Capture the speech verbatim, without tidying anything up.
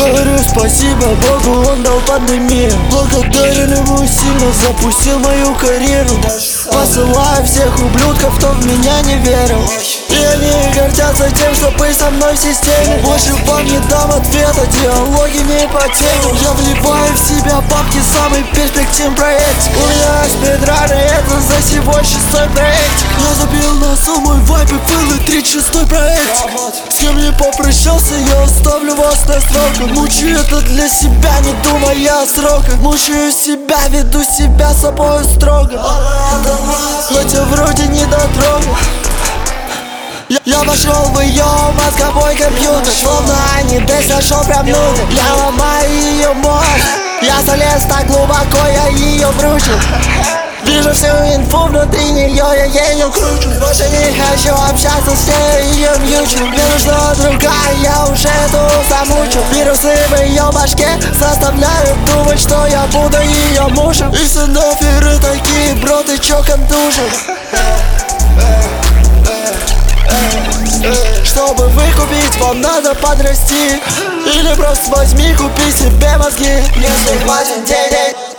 Говорю спасибо Богу, он дал пандемию. Благодарен ему сильно, запустил мою карьеру. Посылаю всех ублюдков, кто в меня не верил. И они гордятся тем, что ты со мной в системе. Больше вам не дам ответа, диалоги не по теме. Я вливаю в себя бабки, самый перспективный проект. У меня спидраны, это за сегодня шестой проект. Я забил на сумму вайп и был и тридцать шестой проект. С кем не попрощался, я оставлю вас на сроках. Мучаю это для себя, не думая о сроках. Мучаю себя, веду себя собой строго. Хотя вроде не дотрогал. Я, я вошел в ее мозговой компьютер, словно они десь зашел прям внутрь. Я ломаю ее мозг, я залез так глубоко, я ее вручу. Вижу всю инфу внутри нее, я ею кручу. Больше не хочу общаться с ней, ее мьючу. Мне нужна другая, я уже эту замучу. Вирусы в ее башке заставляют думать, что я буду ее мужем. И сыноферы такие, бро, ты чё контужен? Чтобы выкупить, вам надо подрасти. Или просто возьми, купи себе мозги. Если хватит денег,